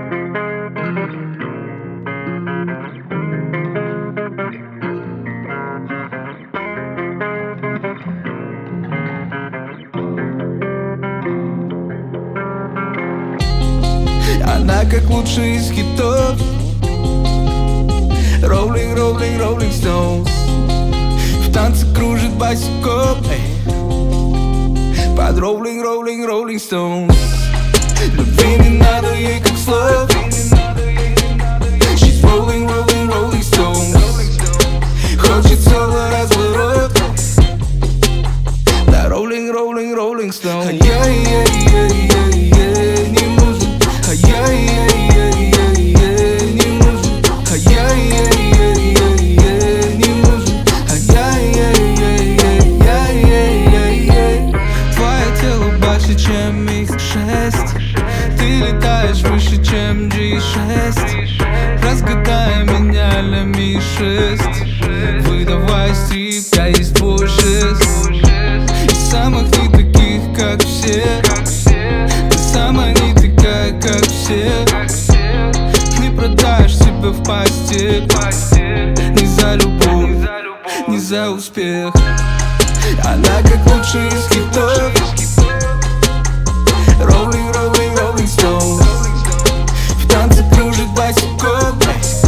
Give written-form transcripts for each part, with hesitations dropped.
Она как лучший из хитов. Rolling, rolling, rolling stones. В танце кружит босиком под rolling, rolling, rolling stones. Любви не надо ей как слов. She's rolling, rolling, rolling stones. Хочет соло разворот. Да, rolling, rolling, rolling stones. Не нужен. Не нужен. Не нужен. Твое тело больше, чем X6. Ты летаешь выше, чем G6. Разгадай меня, Mi6. Выдавай стрип, я есть твой шест. Из самых не таких, как все. Ты сама не такая, как все. Не продашь себя в постель. Не за любовь, не за успех. Она как лучший из хитов. Rolling, rolling, rolling stones. В танце кружит босиком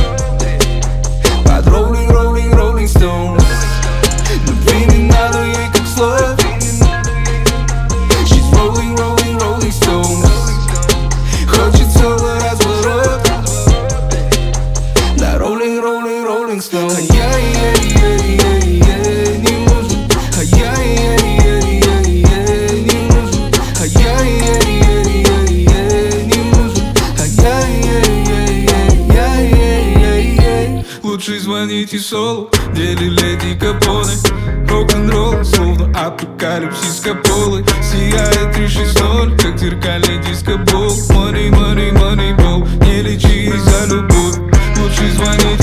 под rolling, rolling, rolling stones. Любви не надо ей как слов. She's rolling, rolling, rolling stones. Хочет соло разворот. Да, rolling, rolling, rolling stones. Не нужен. Лучше звоните соло, дели леди Капоне. Рок-н-ролл, словно апокалипсис Каполы. Сияет 360, как зеркальный диско-бол. Money, money, money, бол. Не лечи за любовь. Лучше звоните